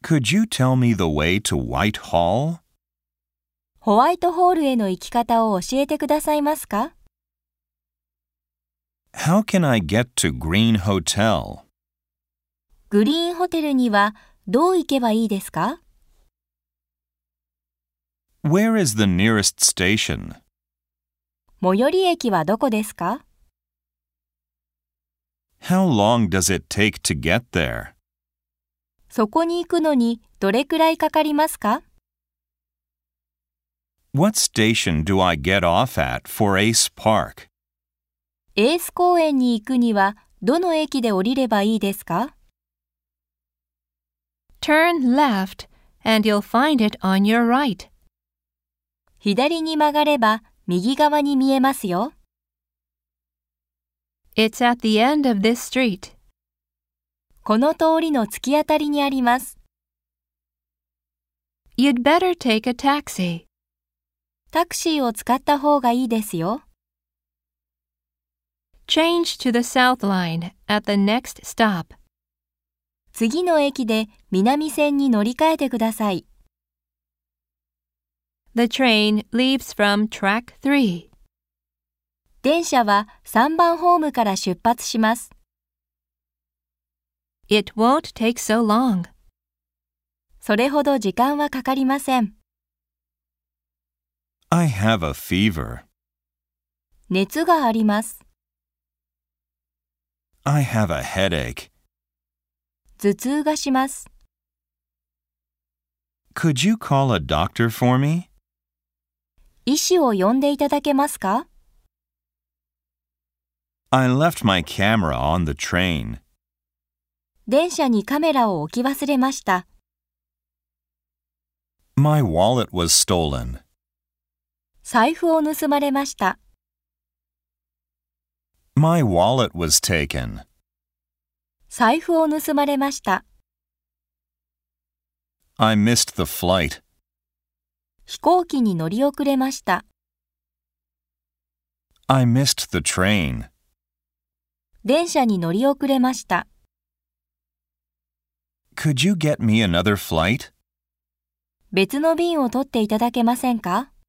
Could you tell me the way to Whitehall? ホワイトホールへの行き方を教えてくださいますか？ How can I get to Green Hotel? グリーンホテルにはどう行けばいいですか？ Where is the nearest station? 最寄り駅はどこですか？ How long does it take to get there? そこに行くのにどれくらいかかりますか？ What station do I get off at for Ace Park? エース公園に行くにはどの駅で降りればいいですか？ Turn left and you'll find it on your right. 左に曲がれば右側に見えますよ。 It's at the end of this street. この通りの突き当たりにあります。 You'd better take a taxi. タクシーを使った方がいいですよ。 Change to the South Line at the next stop. 次の駅で南線に乗り換えてください。 The train leaves from track 3. 電車は3番ホームから出発します。 It won't take so long. それほど時間はかかりません。 I have a fever. 熱があります。 I have a headache. 頭痛がします。 Could you call a doctor for me? 医師を呼んでいただけますか？ I left my camera on the train. 電車にカメラを置き忘れました。 My wallet was stolen. 財布を盗まれました。 My wallet was taken. 財布を盗まれました。 I missed the flight. 飛行機に乗り遅れました。 I missed the train. 電車に乗り遅れました。 Could you get me another flight? 別の便を取っていただけませんか？